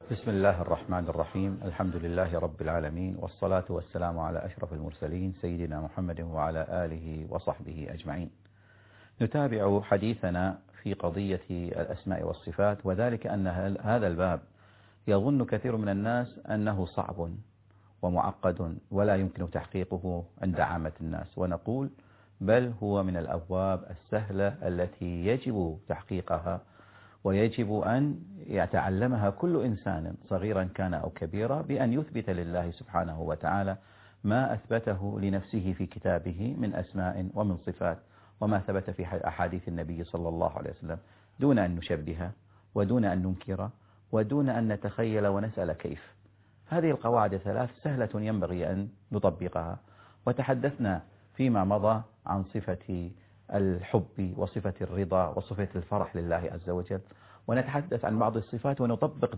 بسم الله الرحمن الرحيم. الحمد لله رب العالمين، والصلاة والسلام على أشرف المرسلين سيدنا محمد وعلى آله وصحبه أجمعين. نتابع حديثنا في قضية الأسماء والصفات، وذلك أن هذا الباب يظن كثير من الناس أنه صعب ومعقد ولا يمكن تحقيقه عند عامة الناس، ونقول بل هو من الأبواب السهلة التي يجب تحقيقها ويجب أن يتعلمها كل إنسان صغيرا كان أو كبيرا، بأن يثبت لله سبحانه وتعالى ما أثبته لنفسه في كتابه من أسماء ومن صفات، وما ثبت في أحاديث النبي صلى الله عليه وسلم، دون أن نشبه ودون أن ننكر ودون أن نتخيل ونسأل كيف. هذه القواعد ثلاث سهلة ينبغي أن نطبقها. وتحدثنا فيما مضى عن صفة الحب وصفة الرضا وصفة الفرح لله عز وجل، ونتحدث عن بعض الصفات ونطبق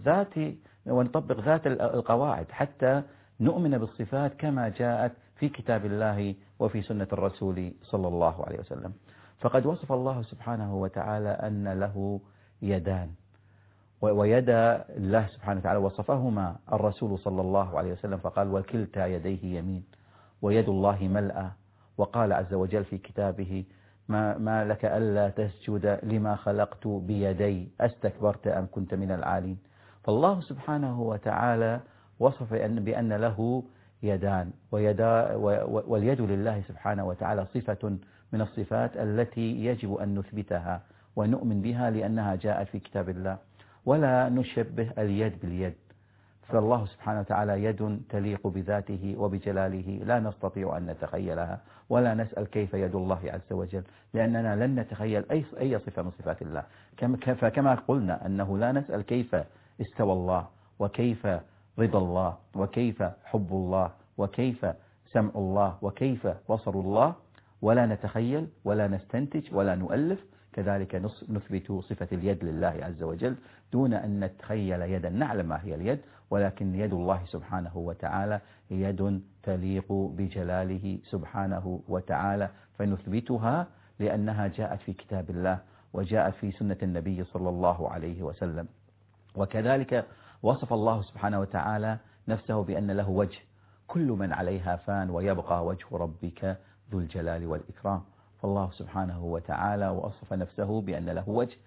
ذات القواعد حتى نؤمن بالصفات كما جاءت في كتاب الله وفي سنة الرسول صلى الله عليه وسلم. فقد وصف الله سبحانه وتعالى أن له يدان، ويد الله سبحانه وتعالى وصفهما الرسول صلى الله عليه وسلم فقال وكلتا يديه يمين، ويد الله ملأى. وقال عز وجل في كتابه ما لك ألا تسجد لما خلقت بيدي أستكبرت أم كنت من العالين. فالله سبحانه وتعالى وصف بأن له يدان، واليد لله سبحانه وتعالى صفة من الصفات التي يجب أن نثبتها ونؤمن بها لأنها جاءت في كتاب الله، ولا نشبه اليد باليد. فالله سبحانه وتعالى يد تليق بذاته وبجلاله لا نستطيع أن نتخيلها ولا نسأل كيف يد الله عز وجل، لأننا لن نتخيل أي صفة من صفات الله. فكما قلنا أنه لا نسأل كيف استوى الله وكيف رضا الله وكيف حب الله وكيف سمع الله وكيف بصر الله، ولا نتخيل ولا نستنتج ولا نؤلف، كذلك نثبت صفة اليد لله عز وجل دون أن نتخيل يدا. نعلم ما هي اليد، ولكن يد الله سبحانه وتعالى يد تليق بجلاله سبحانه وتعالى، فنثبتها لأنها جاءت في كتاب الله وجاءت في سنة النبي صلى الله عليه وسلم. وكذلك وصف الله سبحانه وتعالى نفسه بأن له وجه، كل من عليها فان ويبقى وجه ربك ذو الجلال والإكرام. فالله سبحانه وتعالى وصف نفسه بأن له وجه،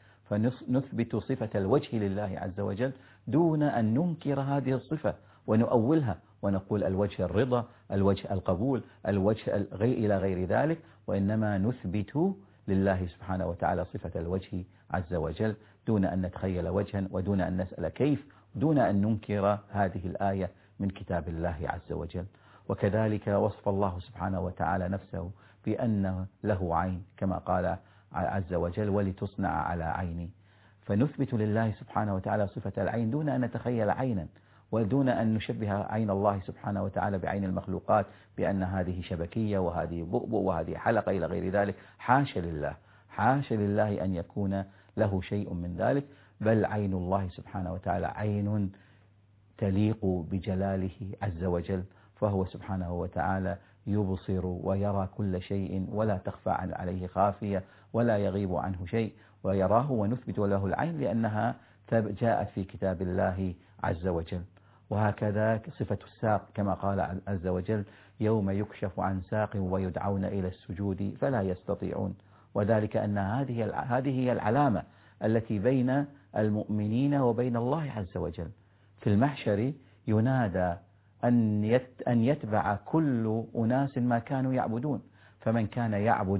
فنثبت صفة الوجه لله عز وجل دون أن ننكر هذه الصفة ونؤولها ونقول الوجه الرضا، الوجه القبول، الوجه إلى غير ذلك، وإنما نثبت لله سبحانه وتعالى صفة الوجه عز وجل دون أن نتخيل وجها ودون أن نسأل كيف، دون أن ننكر هذه الآية من كتاب الله عز وجل. وكذلك وصف الله سبحانه وتعالى نفسه بأن له عين كما قال عز وجل ولتصنع على عيني، فنثبت لله سبحانه وتعالى صفة العين دون أن نتخيل عينا ودون أن نشبه عين الله سبحانه وتعالى بعين المخلوقات بأن هذه شبكية وهذه بؤبؤ وهذه حلقة إلى غير ذلك. حاشا لله، حاشا لله أن يكون له شيء من ذلك، بل عين الله سبحانه وتعالى عين تليق بجلاله عز وجل، فهو سبحانه وتعالى يبصر ويرى كل شيء ولا تخفى عليه خافية ولا يغيب عنه شيء، ويراه ونثبت له العين لأنها جاءت في كتاب الله عز وجل. وهكذا صفة الساق كما قال عز وجل يوم يكشف عن ساق ويدعون إلى السجود فلا يستطيعون، وذلك أن هذه هي العلامة التي بين المؤمنين وبين الله عز وجل. في المحشر ينادى أن يتبع كل أناس ما كانوا يعبدون، فمن كان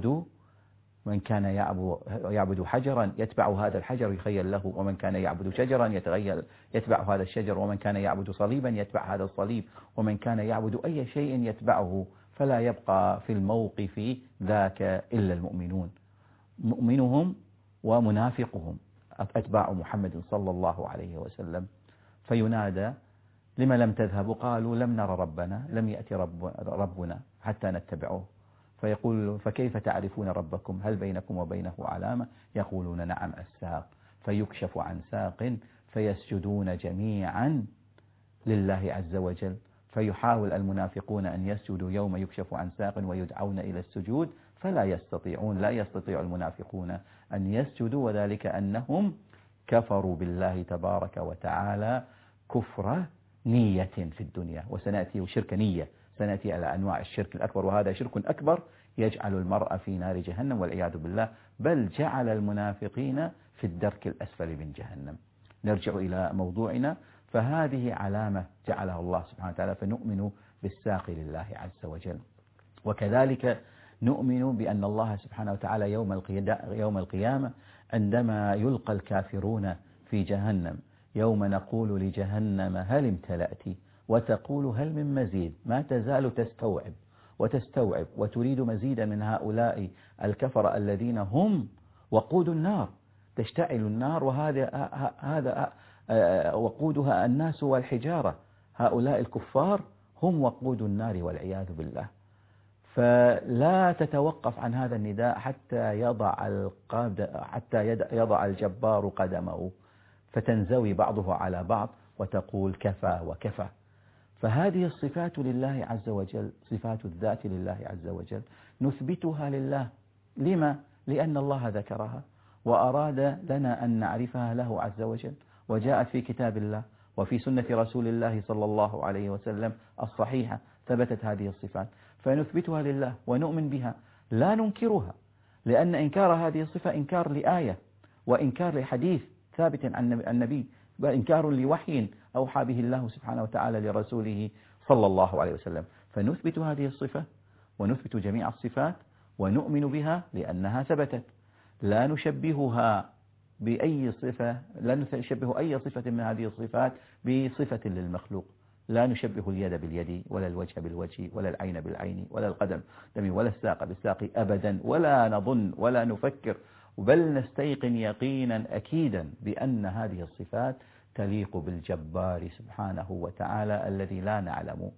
يعبد حجرا يتبع هذا الحجر يخيل له، ومن كان يعبد شجرا يتبع هذا الشجر، ومن كان يعبد صليبا يتبع هذا الصليب، ومن كان يعبد أي شيء يتبعه، فلا يبقى في الموقف ذاك إلا المؤمنون، مؤمنهم ومنافقهم أتباع محمد صلى الله عليه وسلم. فينادى لما لم تذهبوا؟ قالوا لم نرى ربنا، لم يأتي ربنا حتى نتبعه. فيقول فكيف تعرفون ربكم؟ هل بينكم وبينه علامة؟ يقولون نعم الساق. فيكشف عن ساق فيسجدون جميعا لله عز وجل، فيحاول المنافقون أن يسجدوا يوم يكشف عن ساق ويدعون إلى السجود فلا يستطيعون، لا يستطيع المنافقون أن يسجدوا، وذلك أنهم كفروا بالله تبارك وتعالى كفر نية في الدنيا، وسنأتي شرك نية، سنأتي على أنواع الشرك الأكبر، وهذا شرك أكبر يجعل المرء في نار جهنم والعياذ بالله، بل جعل المنافقين في الدرك الأسفل من جهنم. نرجع إلى موضوعنا، فهذه علامة جعلها الله سبحانه وتعالى، فنؤمن بالساق لله عز وجل. وكذلك نؤمن بأن الله سبحانه وتعالى يوم القيامة عندما يلقى الكافرون في جهنم، يوم نقول لجهنم هل امتلأت وتقول هل من مزيد، ما تزال تستوعب وتريد مزيدا من هؤلاء الكفر الذين هم وقود النار، تشتعل النار، وهذا وقودها الناس والحجارة، هؤلاء الكفار هم وقود النار والعياذ بالله. فلا تتوقف عن هذا النداء حتى يضع الجبار قدمه، فتنزوي بعضه على بعض وتقول كفى وكفى. فهذه الصفات لله عز وجل، صفات الذات لله عز وجل، نثبتها لله. لما؟ لأن الله ذكرها وأراد لنا أن نعرفها له عز وجل، وجاءت في كتاب الله وفي سنة رسول الله صلى الله عليه وسلم الصحيحة، ثبتت هذه الصفات، فنثبتها لله ونؤمن بها لا ننكرها، لأن إنكار هذه الصفة إنكار لآية وإنكار لحديث ثابت عن النبي، وإنكار لوحي أوحى به الله سبحانه وتعالى لرسوله صلى الله عليه وسلم. فنثبت هذه الصفة ونثبت جميع الصفات ونؤمن بها لأنها ثبتت، لا نشبهها بأي صفة، لا نشبه أي صفة من هذه الصفات بصفة للمخلوق. لا نشبه اليد باليد ولا الوجه بالوجه ولا العين بالعين ولا القدم ولا الساق بالساق أبدا، ولا نظن ولا نفكر، بل نستيقن يقينا أكيدا بأن هذه الصفات تليق بالجبار سبحانه وتعالى الذي لا نعلم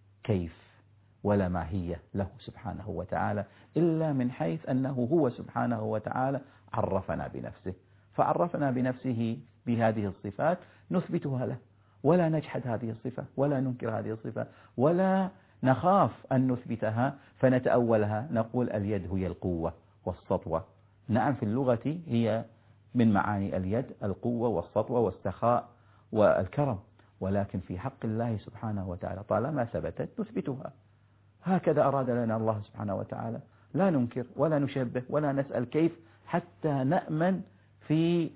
كيف ولا ماهية له سبحانه وتعالى، إلا من حيث أنه هو سبحانه وتعالى عرفنا بنفسه، فعرفنا بنفسه بهذه الصفات نثبتها له، ولا نجحد هذه الصفة ولا ننكر هذه الصفة ولا نخاف أن نثبتها فنتأولها، نقول اليد هي القوة والسطوة. نعم، في اللغة هي من معاني اليد القوة والسطوة والسخاء والكرم، ولكن في حق الله سبحانه وتعالى طالما ثبتت نثبتها. هكذا أراد لنا الله سبحانه وتعالى، لا ننكر ولا نشبه ولا نسأل كيف، حتى نأمن في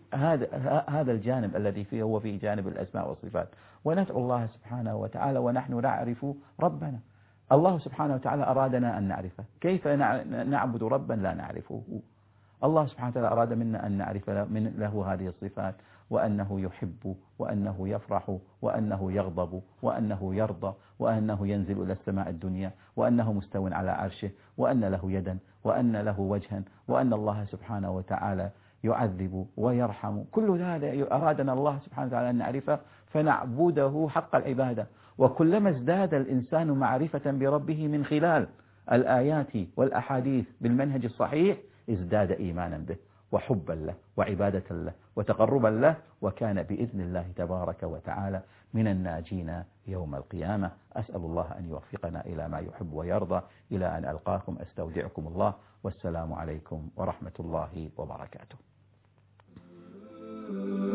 هذا الجانب الذي فيه هو في جانب الأسماء والصفات، وندعو الله سبحانه وتعالى ونحن نعرف ربنا. الله سبحانه وتعالى أرادنا أن نعرفه، كيف نعبد ربا لا نعرفه؟ الله سبحانه وتعالى أراد منا أن نعرف له هذه الصفات، وأنه يحب وأنه يفرح وأنه يغضب وأنه يرضى وأنه ينزل إلى السماء الدنيا وأنه مستو على عرشه وأن له يدا وأن له وجها وأن الله سبحانه وتعالى يعذب ويرحم. كل هذا أرادنا الله سبحانه وتعالى أن نعرفه فنعبده حق العبادة. وكلما ازداد الإنسان معرفة بربه من خلال الآيات والأحاديث بالمنهج الصحيح ازداد إيمانا به وحبا له وعبادة له وتقربا له، وكان بإذن الله تبارك وتعالى من الناجين يوم القيامة. أسأل الله أن يوفقنا إلى ما يحب ويرضى، إلى أن ألقاكم أستودعكم الله، والسلام عليكم ورحمة الله وبركاته.